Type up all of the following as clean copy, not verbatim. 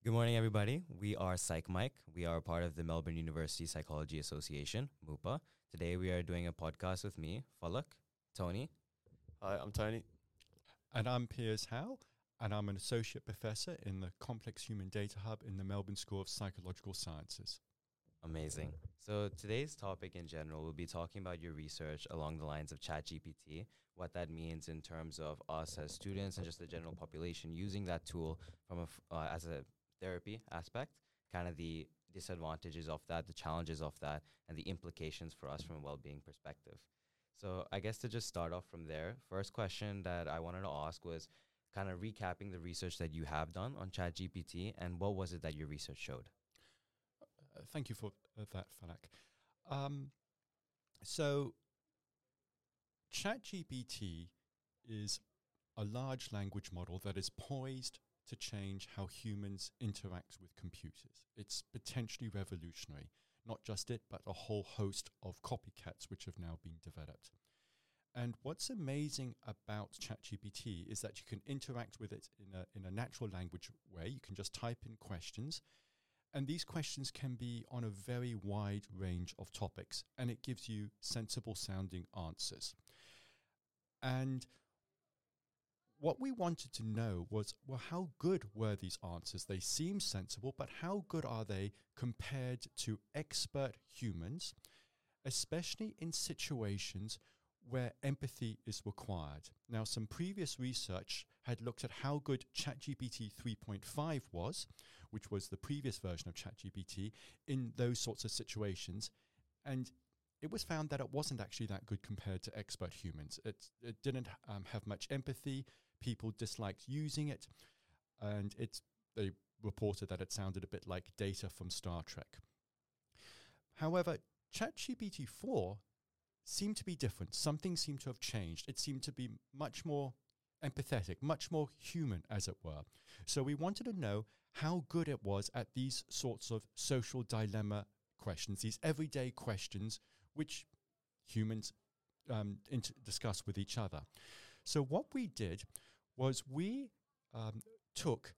Good morning, everybody. We are Psych Mike. We are part of the Melbourne University Psychology Association, MUPA. Today, we are doing a podcast with me, Falak, Tony. Hi, I'm Tony. And I'm Piers Howe, and I'm an associate professor in the Complex Human Data Hub in the Melbourne School of Psychological Sciences. Amazing. So today's topic in general, we'll be talking about your research along the lines of ChatGPT, what that means in terms of us as students and just the general population using that tool from as a therapy aspect, kind of the disadvantages of that, the challenges of that, and the implications for us from a well-being perspective. So I guess to just start off from there, first question that I wanted to ask was kind of recapping the research that you have done on ChatGPT, and what was it that your research showed? Thank you for that, Falak. So ChatGPT is a large language model that is poised to change how humans interact with computers. It's potentially revolutionary. Not just it, but a whole host of copycats which have now been developed. And what's amazing about ChatGPT is that you can interact with it in a natural language way. You can just type in questions, and these questions can be on a very wide range of topics, and it gives you sensible sounding answers. And what we wanted to know was, well, how good were these answers? They seem sensible, but how good are they compared to expert humans, especially in situations where empathy is required? Now, some previous research had looked at how good ChatGPT 3.5 was, which was the previous version of ChatGPT, in those sorts of situations, and it was found that it wasn't actually that good compared to expert humans. It didn't have much empathy. People disliked using it, and they reported that it sounded a bit like Data from Star Trek. However, ChatGPT 4 seemed to be different. Something seemed to have changed. It seemed to be much more empathetic, much more human, as it were. So we wanted to know how good it was at these sorts of social dilemma questions, these everyday questions which humans discuss with each other. So what we did was we took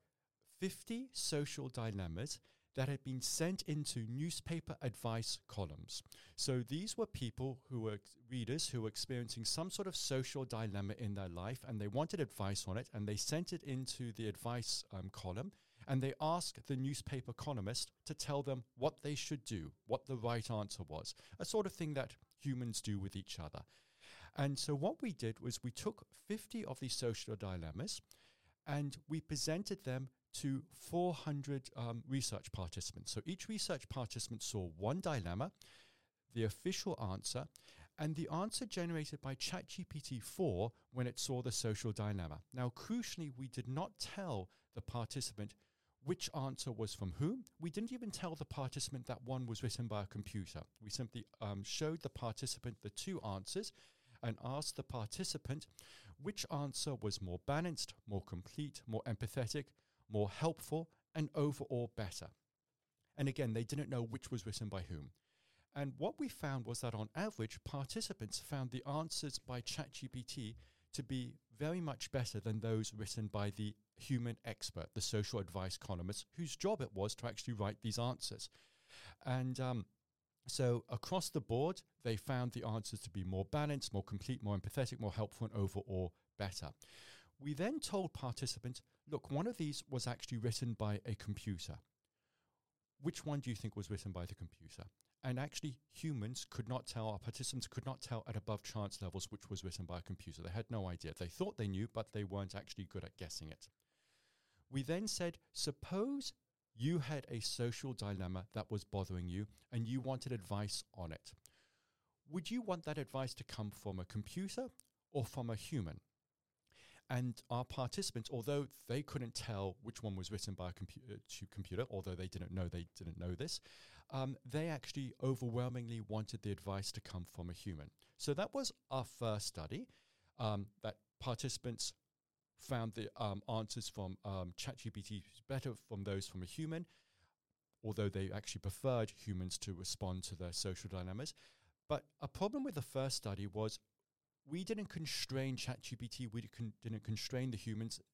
50 social dilemmas that had been sent into newspaper advice columns. So these were people who were readers who were experiencing some sort of social dilemma in their life, and they wanted advice on it, and they sent it into the advice column, and they asked the newspaper columnist to tell them what they should do, what the right answer was, a sort of thing that humans do with each other. And so what we did was we took 50 of these social dilemmas and we presented them to 400 research participants. So each research participant saw one dilemma, the official answer, and the answer generated by ChatGPT 4 when it saw the social dilemma. Now, crucially, we did not tell the participant which answer was from whom. We didn't even tell the participant that one was written by a computer. We simply showed the participant the two answers and asked the participant which answer was more balanced, more complete, more empathetic, more helpful, and overall better. And again, they didn't know which was written by whom. And what we found was that on average, participants found the answers by ChatGPT to be very much better than those written by the human expert, the social advice columnist, whose job it was to actually write these answers. And so across the board, they found the answers to be more balanced, more complete, more empathetic, more helpful, and overall better. We then told participants, look, one of these was actually written by a computer. Which one do you think was written by the computer? And actually, humans could not tell, our participants could not tell at above chance levels which was written by a computer. They had no idea. They thought they knew, but they weren't actually good at guessing it. We then said, suppose you had a social dilemma that was bothering you and you wanted advice on it. Would you want that advice to come from a computer or from a human? And our participants, although they couldn't tell which one was written by a computer, although they didn't know this, they actually overwhelmingly wanted the advice to come from a human. So that was our first study, that participants found the answers from ChatGPT better from those from a human, although they actually preferred humans to respond to their social dilemmas. But a problem with the first study was we didn't constrain ChatGPT, we didn't constrain the humans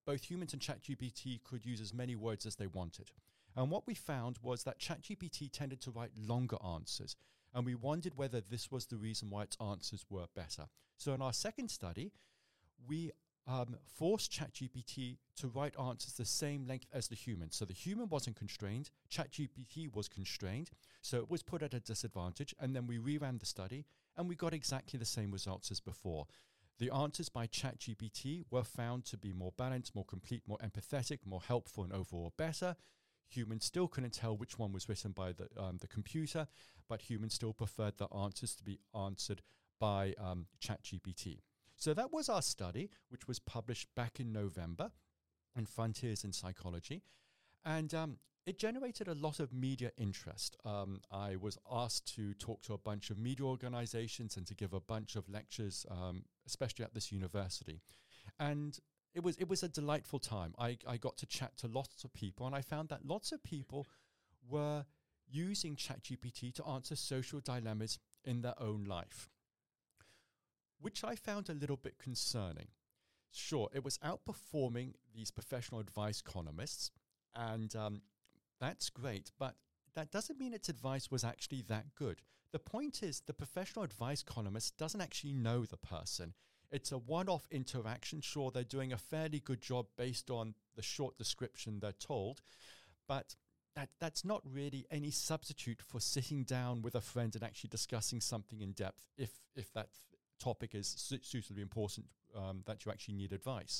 both humans and ChatGPT could use as many words as they wanted. And what we found was that ChatGPT tended to write longer answers. And we wondered whether this was the reason why its answers were better. So in our second study, we forced ChatGPT to write answers the same length as the human. So the human wasn't constrained, ChatGPT was constrained, so it was put at a disadvantage, and then we reran the study, and we got exactly the same results as before. The answers by ChatGPT were found to be more balanced, more complete, more empathetic, more helpful, and overall better. Humans still couldn't tell which one was written by the computer, but humans still preferred the answers to be answered by ChatGPT. So that was our study, which was published back in November in Frontiers in Psychology. And it generated a lot of media interest. I was asked to talk to a bunch of media organizations and to give a bunch of lectures, especially at this university. And it was a delightful time. I got to chat to lots of people, and I found that lots of people were using ChatGPT to answer social dilemmas in their own life, which I found a little bit concerning. Sure, it was outperforming these professional advice columnists, and that's great, but that doesn't mean its advice was actually that good. The point is, the professional advice columnist doesn't actually know the person. It's a one-off interaction. Sure, they're doing a fairly good job based on the short description they're told, but that's not really any substitute for sitting down with a friend and actually discussing something in depth if that topic is suitably important that you actually need advice.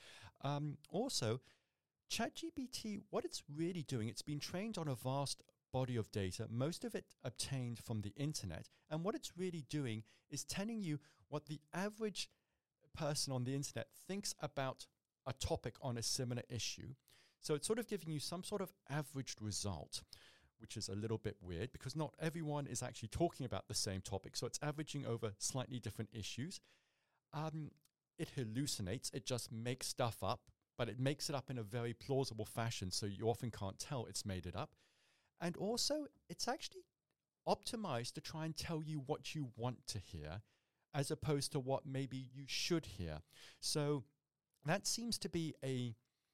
Also, ChatGPT, what it's really doing, it's been trained on a vast body of data, most of it obtained from the internet, and what it's really doing is telling you what the average person on the internet thinks about a topic on a similar issue. So it's sort of giving you some sort of averaged result, which is a little bit weird because not everyone is actually talking about the same topic. So it's averaging over slightly different issues. It hallucinates, it just makes stuff up, but it makes it up in a very plausible fashion, so you often can't tell it's made it up. And also, it's actually optimized to try and tell you what you want to hear, as opposed to what maybe you should hear. So that seems to be a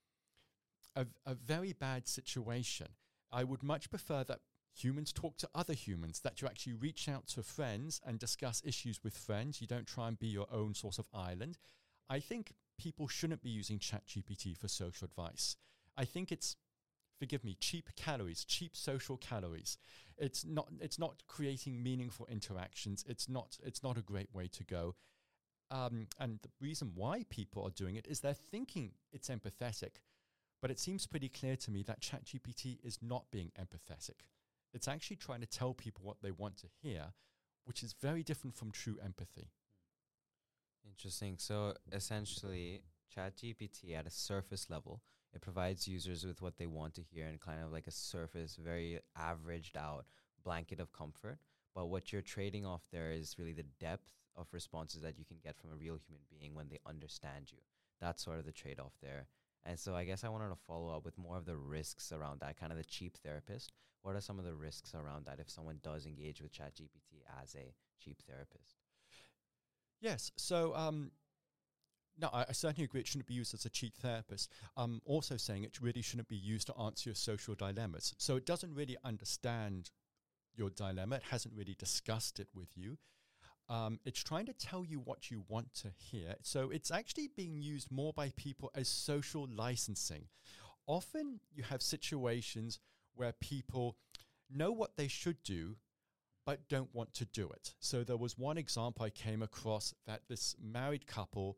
very bad situation. I would much prefer that humans talk to other humans, that you actually reach out to friends and discuss issues with friends. You don't try and be your own sort of island. I think people shouldn't be using ChatGPT for social advice. I think it's, forgive me, cheap calories, cheap social calories. It's not creating meaningful interactions. It's not a great way to go. And the reason why people are doing it is they're thinking it's empathetic, but it seems pretty clear to me that ChatGPT is not being empathetic. It's actually trying to tell people what they want to hear, which is very different from true empathy. Interesting. So essentially, ChatGPT at a surface level, it provides users with what they want to hear and kind of like a surface, very averaged out blanket of comfort. But what you're trading off there is really the depth of responses that you can get from a real human being when they understand you. That's sort of the trade-off there. And so I guess I wanted to follow up with more of the risks around that, kind of the cheap therapist. What are some of the risks around that if someone does engage with ChatGPT as a cheap therapist? Yes. So no, I certainly agree it shouldn't be used as a cheap therapist. I'm also saying it really shouldn't be used to answer your social dilemmas. So it doesn't really understand your dilemma. It hasn't really discussed it with you. It's trying to tell you what you want to hear. So it's actually being used more by people as social licensing. Often you have situations where people know what they should do, but don't want to do it. So there was one example I came across that this married couple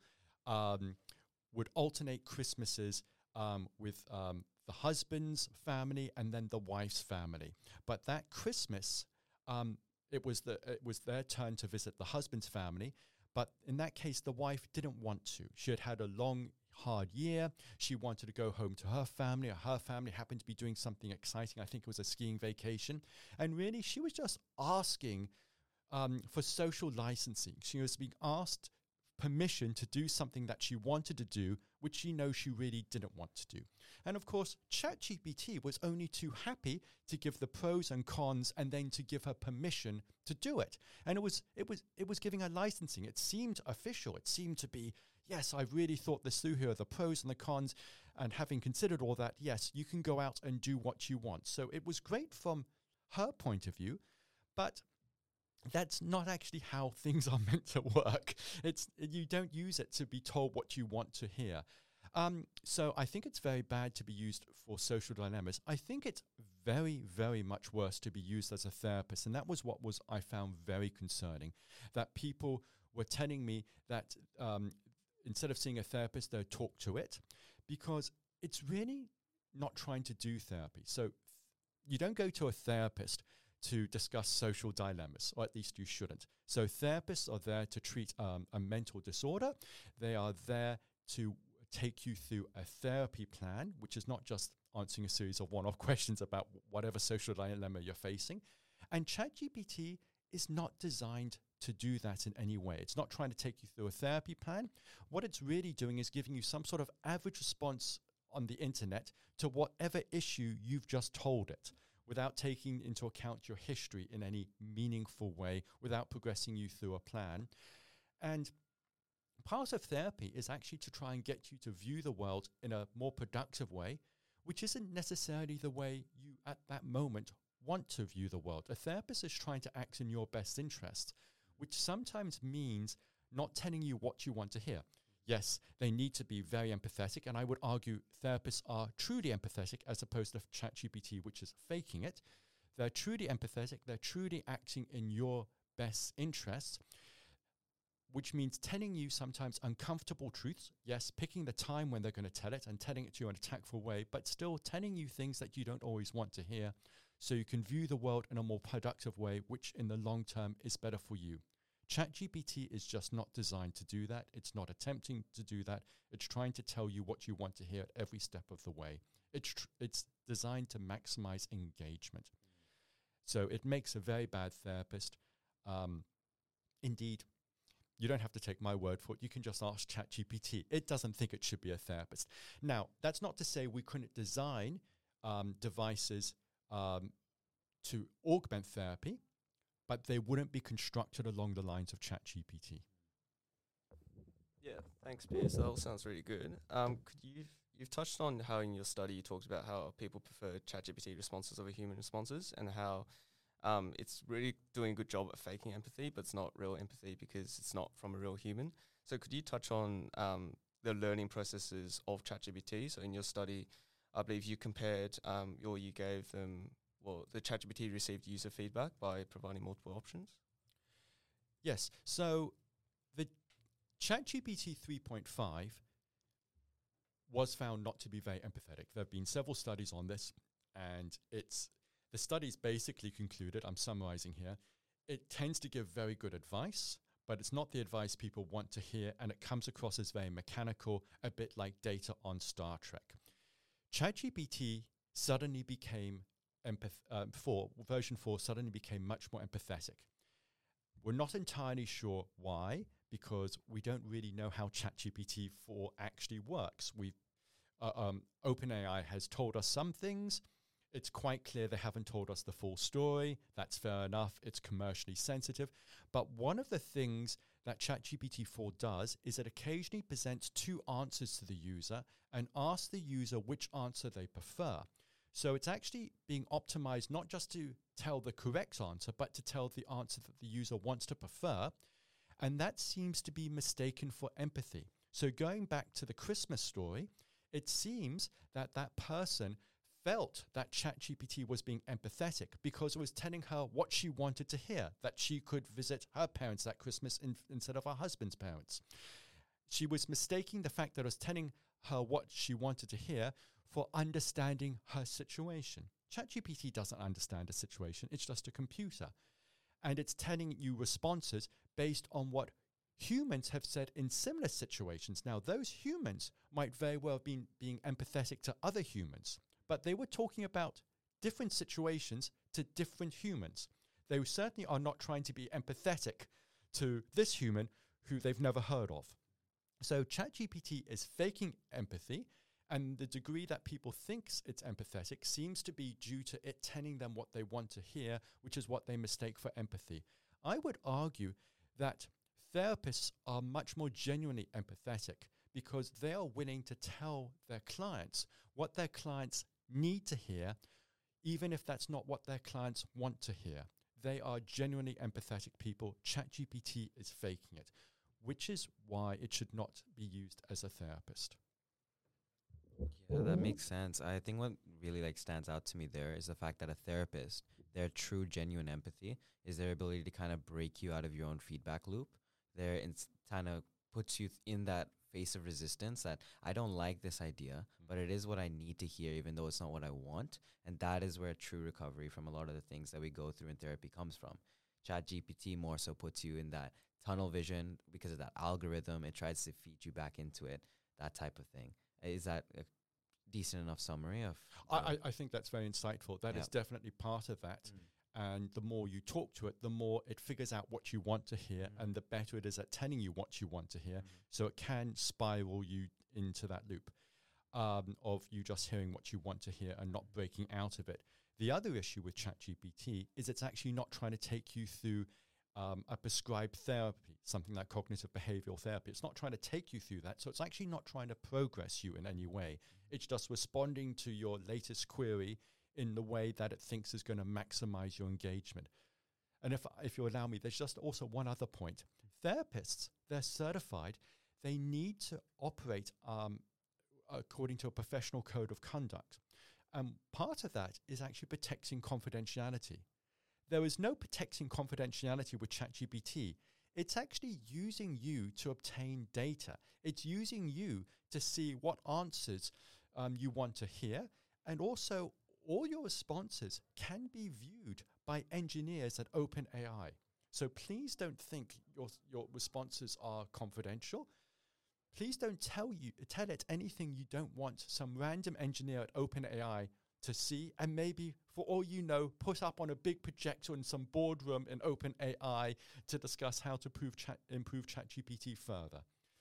would alternate Christmases with the husband's family and then the wife's family. But that Christmas, it was their turn to visit the husband's family. But in that case, the wife didn't want to. She had had a long, hard year. She wanted to go home to her family, or her family happened to be doing something exciting. I think it was a skiing vacation. And really, she was just asking for social licensing. She was being asked permission to do something that she wanted to do, which she knows she really didn't want to do. And of course, ChatGPT was only too happy to give the pros and cons and then to give her permission to do it. And it was giving her licensing. It seemed official. It seemed to be, yes, I've really thought this through. Here are the pros and the cons. And having considered all that, yes, you can go out and do what you want. So it was great from her point of view, but that's not actually how things are meant to work. You don't use it to be told what you want to hear. So I think it's very bad to be used for social dilemmas. I think it's very, very much worse to be used as a therapist. And that was what I found very concerning, that people were telling me that instead of seeing a therapist, they'd talk to it, because it's really not trying to do therapy. So you don't go to a therapist to discuss social dilemmas, or at least you shouldn't. So therapists are there to treat a mental disorder. They are there to take you through a therapy plan, which is not just answering a series of one-off questions about whatever social dilemma you're facing. And ChatGPT is not designed to do that in any way. It's not trying to take you through a therapy plan. What it's really doing is giving you some sort of average response on the internet to whatever issue you've just told it, without taking into account your history in any meaningful way, without progressing you through a plan. And part of therapy is actually to try and get you to view the world in a more productive way, which isn't necessarily the way you at that moment want to view the world. A therapist is trying to act in your best interest, which sometimes means not telling you what you want to hear. Yes, they need to be very empathetic, and I would argue therapists are truly empathetic as opposed to ChatGPT, which is faking it. They're truly empathetic, they're truly acting in your best interests, which means telling you sometimes uncomfortable truths. Yes, picking the time when they're going to tell it and telling it to you in a tactful way, but still telling you things that you don't always want to hear, so you can view the world in a more productive way, which in the long term is better for you. ChatGPT is just not designed to do that. It's not attempting to do that. It's trying to tell you what you want to hear at every step of the way. It's designed to maximize engagement. So it makes a very bad therapist. Indeed, you don't have to take my word for it. You can just ask ChatGPT. It doesn't think it should be a therapist. Now, that's not to say we couldn't design devices to augment therapy, but they wouldn't be constructed along the lines of ChatGPT. Yeah, thanks, Piers. That all sounds really good. You've touched on how in your study you talked about how people prefer ChatGPT responses over human responses, and how it's really doing a good job at faking empathy, but it's not real empathy because it's not from a real human. So could you touch on the learning processes of ChatGPT? So in your study, I believe you compared, or you gave them, well, the ChatGPT received user feedback by providing multiple options. Yes. So the ChatGPT 3.5 was found not to be very empathetic. There have been several studies on this, and the studies basically concluded, I'm summarizing here, it tends to give very good advice, but it's not the advice people want to hear, and it comes across as very mechanical, a bit like data on Star Trek. ChatGPT suddenly became version 4 suddenly became much more empathetic. We're not entirely sure why, because we don't really know how ChatGPT 4 actually works. OpenAI has told us some things. It's quite clear they haven't told us the full story. That's fair enough. It's commercially sensitive. But one of the things that ChatGPT 4 does is it occasionally presents two answers to the user and asks the user which answer they prefer. So it's actually being optimized not just to tell the correct answer, but to tell the answer that the user wants to prefer. And that seems to be mistaken for empathy. So going back to the Christmas story, it seems that that person felt that ChatGPT was being empathetic because it was telling her what she wanted to hear, that she could visit her parents that Christmas instead of her husband's parents. She was mistaking the fact that it was telling her what she wanted to hear for understanding her situation. ChatGPT doesn't understand a situation. It's just a computer. And it's telling you responses based on what humans have said in similar situations. Now, those humans might very well be being empathetic to other humans, but they were talking about different situations to different humans. They certainly are not trying to be empathetic to this human who they've never heard of. So ChatGPT is faking empathy, and the degree that people think it's empathetic seems to be due to it telling them what they want to hear, which is what they mistake for empathy. I would argue that therapists are much more genuinely empathetic because they are willing to tell their clients what their clients need to hear, even if that's not what their clients want to hear. They are genuinely empathetic people. ChatGPT is faking it, which is why it should not be used as a therapist. Yeah, that makes sense. I think what really like stands out to me there is the fact that a therapist, their true genuine empathy is their ability to kind of break you out of your own feedback loop. There kind of puts you in that face of resistance that I don't like this idea, but it is what I need to hear, even though it's not what I want. And that is where true recovery from a lot of the things that we go through in therapy comes from. ChatGPT more so puts you in that tunnel vision because of that algorithm. It tries to feed you back into it, that type of thing. Is that a decent enough summary of? I think that's very insightful. That is definitely part of that. And the more you talk to it, the more it figures out what you want to hear, and the better it is at telling you what you want to hear. So it can spiral you into that loop of you just hearing what you want to hear and not breaking out of it. The other issue with ChatGPT is it's actually not trying to take you through a prescribed therapy, something like cognitive behavioral therapy. It's not trying to take you through that. So it's actually not trying to progress you in any way. It's just responding to your latest query in the way that it thinks is going to maximize your engagement. And if you allow me, there's just also one other point. Therapists, they're certified. They need to operate according to a professional code of conduct. And part of that is actually protecting confidentiality. There is no protecting confidentiality with ChatGPT. It's actually using you to obtain data. It's using you to see what answers you want to hear. And also, all your responses can be viewed by engineers at OpenAI. So please don't think your responses are confidential. Please don't tell it anything you don't want some random engineer at OpenAI to see, and maybe, for all you know, put up on a big projector in some boardroom in OpenAI to discuss how to improve ChatGPT further.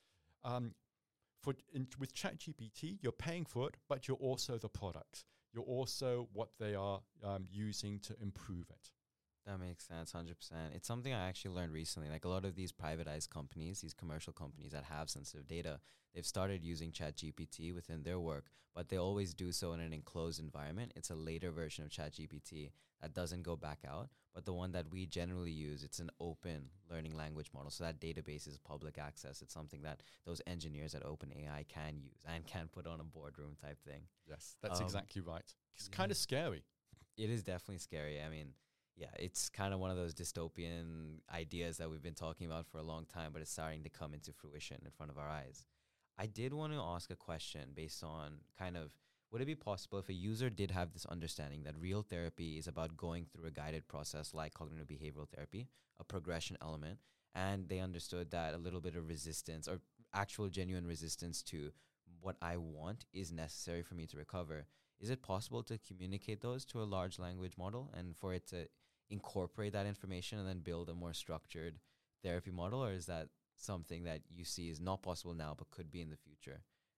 With ChatGPT, you're paying for it, but you're also the product. You're also what they are using to improve it. That makes sense, 100%. It's something I actually learned recently. Like a lot of these privatized companies, these commercial companies that have sensitive data, they've started using ChatGPT within their work, but they always do so in an enclosed environment. It's a later version of ChatGPT that doesn't go back out. But the one that we generally use, it's an open learning language model. So that database is public access. It's something that those engineers at OpenAI can use and can put on a boardroom type thing. Yes, that's exactly right. It's kind of scary. It is definitely scary. I mean, yeah, it's kind of one of those dystopian ideas that we've been talking about for a long time, but it's starting to come into fruition in front of our eyes. I did want to ask a question based on kind of, would it be possible if a user did have this understanding that real therapy is about going through a guided process like cognitive behavioral therapy, a progression element, and they understood that a little bit of resistance or actual genuine resistance to what I want is necessary for me to recover? Is it possible to communicate those to a large language model and for it to incorporate that information and then build a more structured therapy model? Or is that something that you see is not possible now but could be in the future?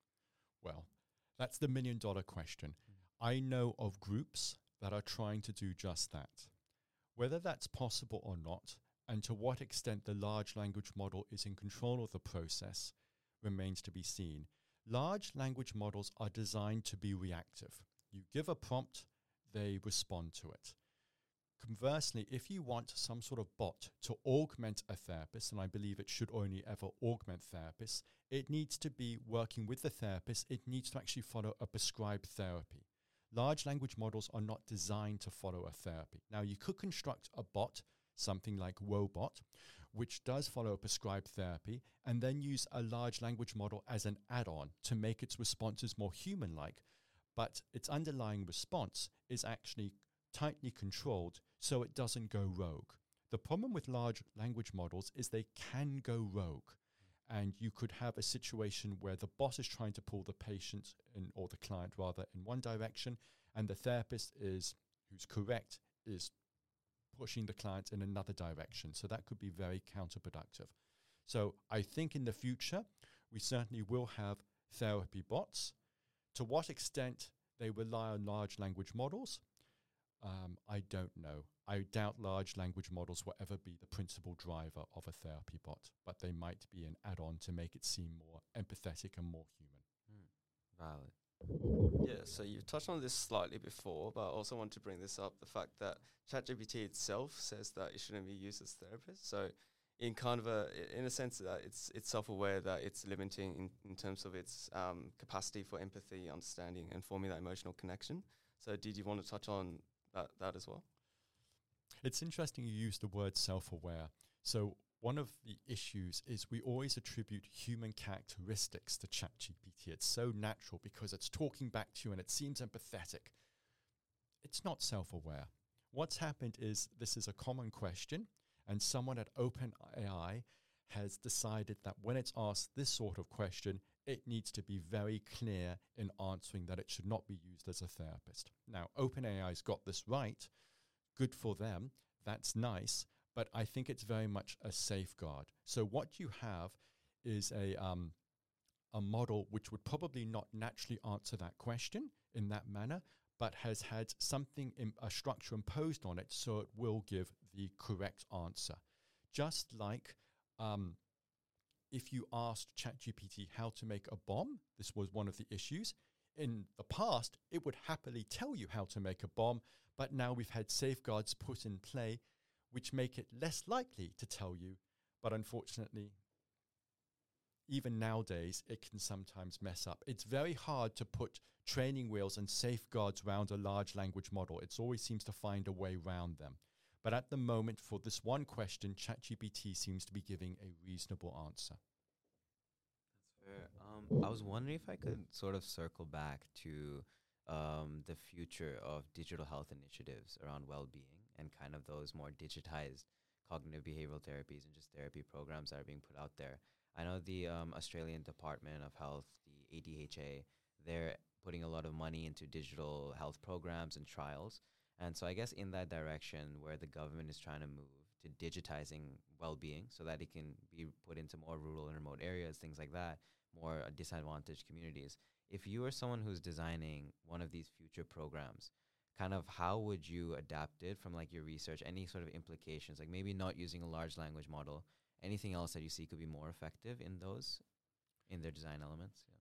Well, that's the $1 million question. I know of groups that are trying to do just that. Whether that's possible or not, and to what extent the large language model is in control of the process, remains to be seen. Large language models are designed to be reactive. You give a prompt, they respond to it. Conversely, if you want some sort of bot to augment a therapist, and I believe it should only ever augment therapists, it needs to be working with the therapist. It needs to actually follow a prescribed therapy. Large language models are not designed to follow a therapy. Now, you could construct a bot, something like Woebot, which does follow a prescribed therapy, and then use a large language model as an add-on to make its responses more human-like. But its underlying response is actually tightly controlled so it doesn't go rogue. The problem with large language models is they can go rogue. And you could have a situation where the bot is trying to pull the patient or the client rather in one direction, and the therapist who's correct is pushing the client in another direction. So that could be very counterproductive. So I think in the future, we certainly will have therapy bots. To what extent they rely on large language models, I don't know. I doubt large language models will ever be the principal driver of a therapy bot, but they might be an add-on to make it seem more empathetic and more human. Valid. Yeah, so you've touched on this slightly before, but I also want to bring this up, the fact that ChatGPT itself says that it shouldn't be used as therapists. So in kind of in a sense that it's self-aware that it's limiting in terms of its capacity for empathy, understanding, and forming that emotional connection. So did you want to touch on that as well? It's interesting you use the word self-aware. So one of the issues is we always attribute human characteristics to ChatGPT. It's so natural because it's talking back to you and it seems empathetic. It's not self-aware. What's happened is this is a common question, and someone at OpenAI has decided that when it's asked this sort of question, it needs to be very clear in answering that it should not be used as a therapist. Now, OpenAI's got this right. Good for them. That's nice. But I think it's very much a safeguard. So what you have is a model which would probably not naturally answer that question in that manner, but has had something, a structure imposed on it, so it will give the correct answer. Just like if you asked ChatGPT how to make a bomb, this was one of the issues. In the past, it would happily tell you how to make a bomb, but now we've had safeguards put in play which make it less likely to tell you. But unfortunately, even nowadays, it can sometimes mess up. It's very hard to put training wheels and safeguards around a large language model. It always seems to find a way around them. But at the moment, for this one question, ChatGPT seems to be giving a reasonable answer. That's fair. I was wondering if I could sort of circle back to the future of digital health initiatives around well-being and kind of those more digitized cognitive behavioral therapies and just therapy programs that are being put out there. I know the Australian Department of Health, the ADHA, they're putting a lot of money into digital health programs and trials. And so I guess in that direction where the government is trying to move to digitizing well-being so that it can be put into more rural and remote areas, things like that, more disadvantaged communities. If you are someone who's designing one of these future programs, kind of how would you adapt it from like your research, any sort of implications, like maybe not using a large language model, anything else that you see could be more effective in those, in their design elements? Yeah.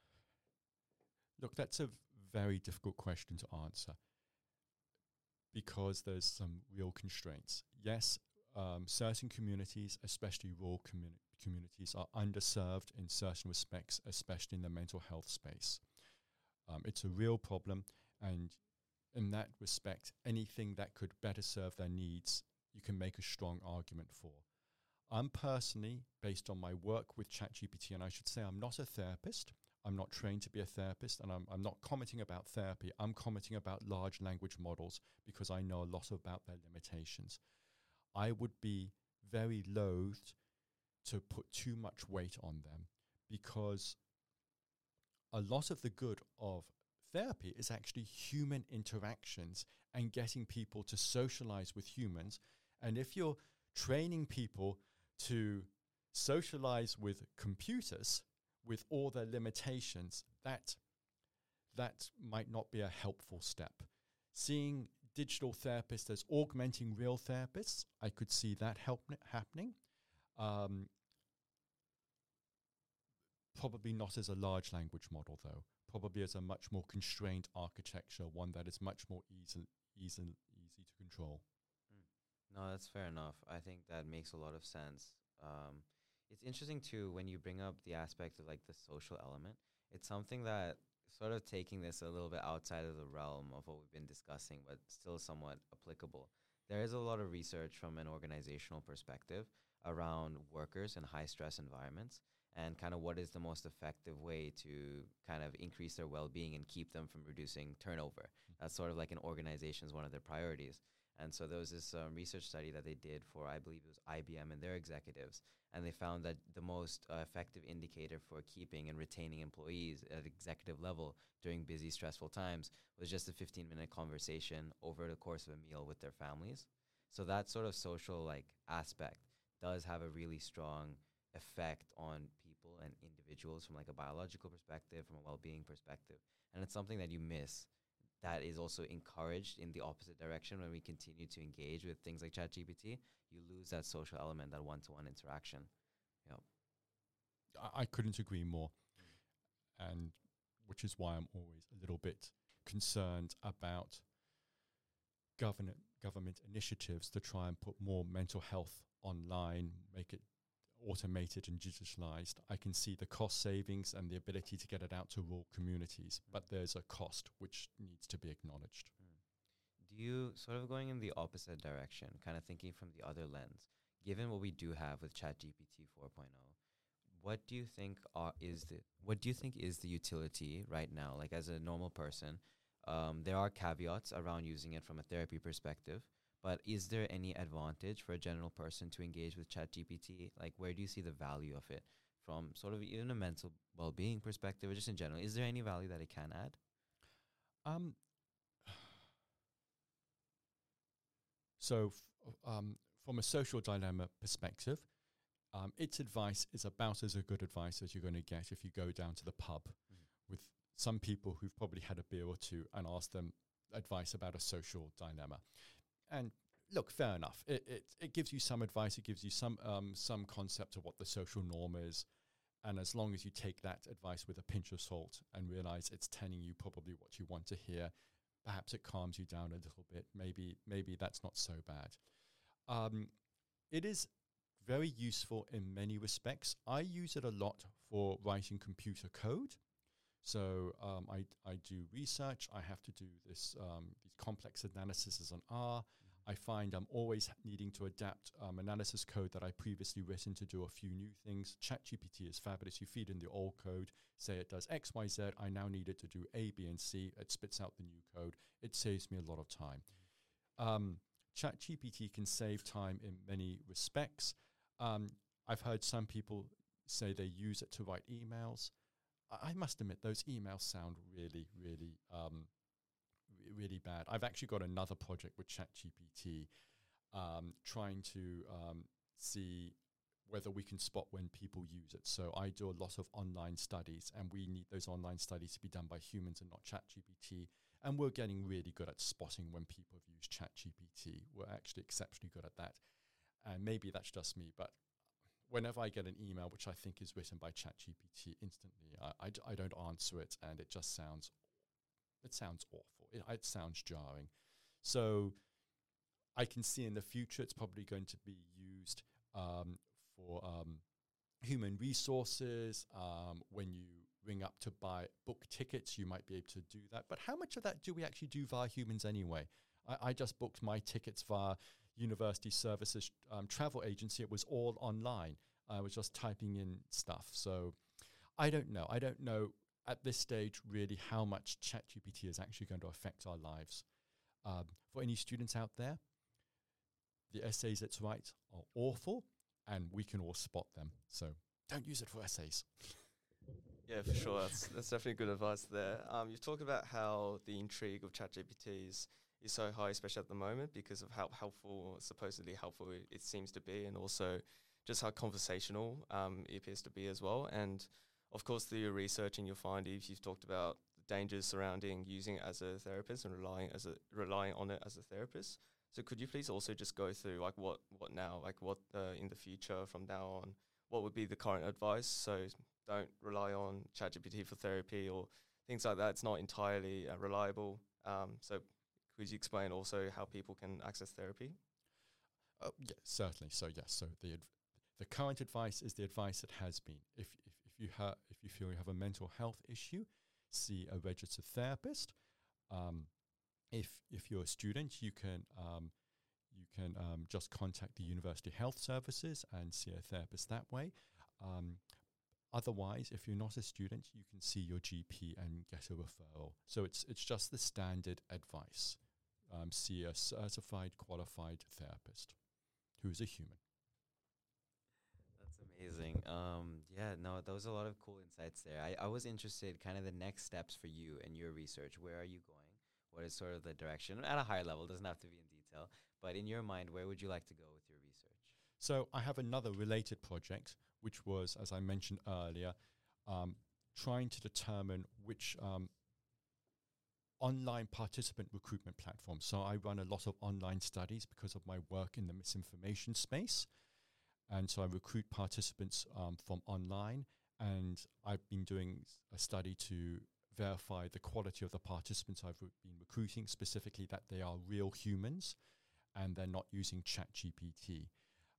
Look, that's a very difficult question to answer because there's some real constraints. Yes, certain communities, especially rural communities, are underserved in certain respects, especially in the mental health space. It's a real problem, and in that respect, anything that could better serve their needs, you can make a strong argument for. I'm personally, based on my work with ChatGPT, and I should say I'm not a therapist, I'm not trained to be a therapist, and I'm not commenting about therapy, I'm commenting about large language models because I know a lot about their limitations. I would be very loath to put too much weight on them because a lot of the good of therapy is actually human interactions and getting people to socialize with humans. And if you're training people to socialize with computers with all their limitations, that might not be a helpful step. Seeing digital therapists as augmenting real therapists, I could see that happening. Probably not as a large language model, though. Probably as a much more constrained architecture, one that is much more easy to control. No, that's fair enough. I think that makes a lot of sense. It's interesting too when you bring up the aspect of like the social element. It's something that sort of taking this a little bit outside of the realm of what we've been discussing, but still somewhat applicable. There is a lot of research from an organizational perspective around workers in high stress environments and kind of what is the most effective way to kind of increase their well-being and keep them from reducing turnover. That's sort of like an organization's one of their priorities. And so there was this research study that they did for, I believe it was IBM and their executives, and they found that the most effective indicator for keeping and retaining employees at executive level during busy, stressful times was just a 15-minute conversation over the course of a meal with their families. So that sort of social like aspect does have a really strong effect on people and individuals from like a biological perspective, from a well-being perspective. And it's something that you miss that is also encouraged in the opposite direction when we continue to engage with things like ChatGPT. You lose that social element, that one-to-one interaction. Yep. I couldn't agree more. And which is why I'm always a little bit concerned about government initiatives to try and put more mental health online, make it automated and digitalized. I can see the cost savings and the ability to get it out to rural communities, but there's a cost which needs to be acknowledged. Do you, sort of going in the opposite direction, kind of thinking from the other lens, given what we do have with ChatGPT 4.0, what do you think is the utility right now? Like, as a normal person, there are caveats around using it from a therapy perspective, but is there any advantage for a general person to engage with ChatGPT? Like, where do you see the value of it from sort of even a mental well-being perspective or just in general? Is there any value that it can add? So from a social dilemma perspective, its advice is about as a good advice as you're going to get if you go down to the pub with some people who've probably had a beer or two and ask them advice about a social dilemma. And look, fair enough. It gives you some advice. It gives you some concept of what the social norm is. And as long as you take that advice with a pinch of salt and realize it's telling you probably what you want to hear, perhaps it calms you down a little bit. Maybe that's not so bad. It is very useful in many respects. I use it a lot for writing computer code. So I do research. I have to do these complex analysis on R. I find I'm always needing to adapt analysis code that I previously written to do a few new things. ChatGPT is fabulous. You feed in the old code, say it does X, Y, Z. I now need it to do A, B, and C. It spits out the new code. It saves me a lot of time. ChatGPT can save time in many respects. I've heard some people say they use it to write emails. I must admit, those emails sound really, really, really bad. I've actually got another project with ChatGPT trying to see whether we can spot when people use it. So I do a lot of online studies, and we need those online studies to be done by humans and not ChatGPT. And we're getting really good at spotting when people have used ChatGPT. We're actually exceptionally good at that. And maybe that's just me, but whenever I get an email which I think is written by ChatGPT, instantly I don't answer it, and it just sounds awful. It sounds jarring. So I can see in the future it's probably going to be used for human resources. When you ring up to buy book tickets, you might be able to do that. But how much of that do we actually do via humans anyway? I just booked my tickets via University Services travel agency. It was all online. I was just typing in stuff. So I don't know. I don't know at this stage really how much ChatGPT is actually going to affect our lives. For any students out there, the essays it's writes are awful, and we can all spot them. So don't use it for essays. Yeah, for sure. That's definitely good advice there. You've talked about how the intrigue of ChatGPT is so high, especially at the moment, because of how supposedly helpful it seems to be, and also just how conversational it appears to be as well. And of course, through your research and your findings, you've talked about the dangers surrounding using it as a therapist and relying on it as a therapist. So could you please also just go through like what now, like what in the future from now on, what would be the current advice? So don't rely on ChatGPT for therapy or things like that. It's not entirely reliable. So could you explain also how people can access therapy? Yeah, certainly. So yes, so the current advice is the advice that has been. If you feel you have a mental health issue, see a registered therapist. If you're a student, you can just contact the University Health Services and see a therapist that way. Otherwise, if you're not a student, you can see your GP and get a referral. So it's just the standard advice. See a certified, qualified therapist who is a human. That's amazing. Yeah, no, those are a lot of cool insights there. I was interested kind of the next steps for you and your research. Where are you going? What is sort of the direction? At a higher level, doesn't have to be in detail, but in your mind, where would you like to go with your research? So I have another related project, which was, as I mentioned earlier, trying to determine which online participant recruitment platform. So I run a lot of online studies because of my work in the misinformation space. And so I recruit participants from online, and I've been doing a study to verify the quality of the participants I've been recruiting, specifically that they are real humans and they're not using ChatGPT.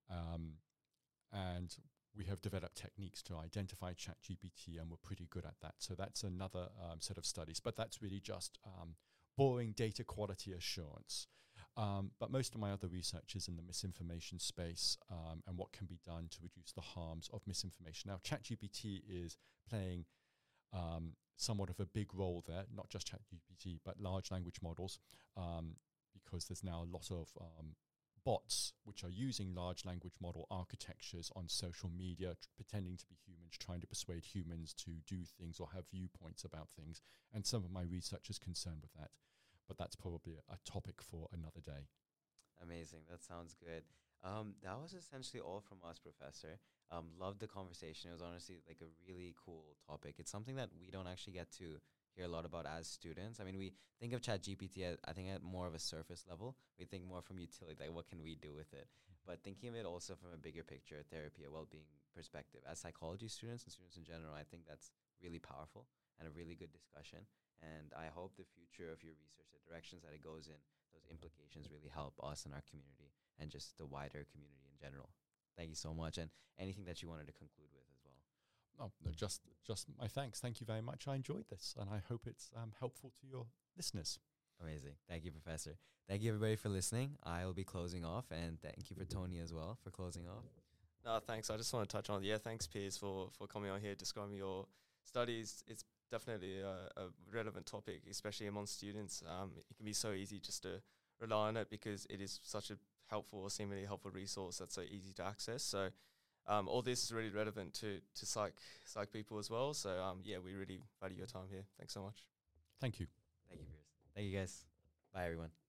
And we have developed techniques to identify ChatGPT, and we're pretty good at that. So that's another set of studies, but that's really just boring data quality assurance. But most of my other research is in the misinformation space and what can be done to reduce the harms of misinformation. Now, ChatGPT is playing somewhat of a big role there, not just ChatGPT, but large language models, because there's now a lot of bots which are using large language model architectures on social media, pretending to be humans, trying to persuade humans to do things or have viewpoints about things. And some of my research is concerned with that. But that's probably a topic for another day. Amazing. That sounds good. That was essentially all from us, Professor. Loved the conversation. It was honestly like a really cool topic. It's something that we don't actually get to hear a lot about as students. I mean, we think of ChatGPT I think at more of a surface level. We think more from utility, like what can we do with it? But thinking of it also from a bigger picture, therapy, a well-being perspective. As psychology students and students in general, I think that's really powerful and a really good discussion. And I hope the future of your research, the directions that it goes in, those implications really help us and our community and just the wider community in general. Thank you so much. And anything that you wanted to conclude with as well? Oh, no, just my thanks. Thank you very much. I enjoyed this, and I hope it's helpful to your listeners. Amazing. Thank you, Professor. Thank you, everybody, for listening. I will be closing off, and thank you for Tony as well for closing off. No, thanks. I just want to touch on, thanks, Piers, for coming on here, describing your studies. It's definitely a relevant topic, especially among students. It can be so easy just to rely on it because it is such a helpful or seemingly helpful resource that's so easy to access. So all this is really relevant to psych people as well. So we really value your time here. Thanks so much. Thank you. Thank you, Piers. Thank you, guys. Bye, everyone.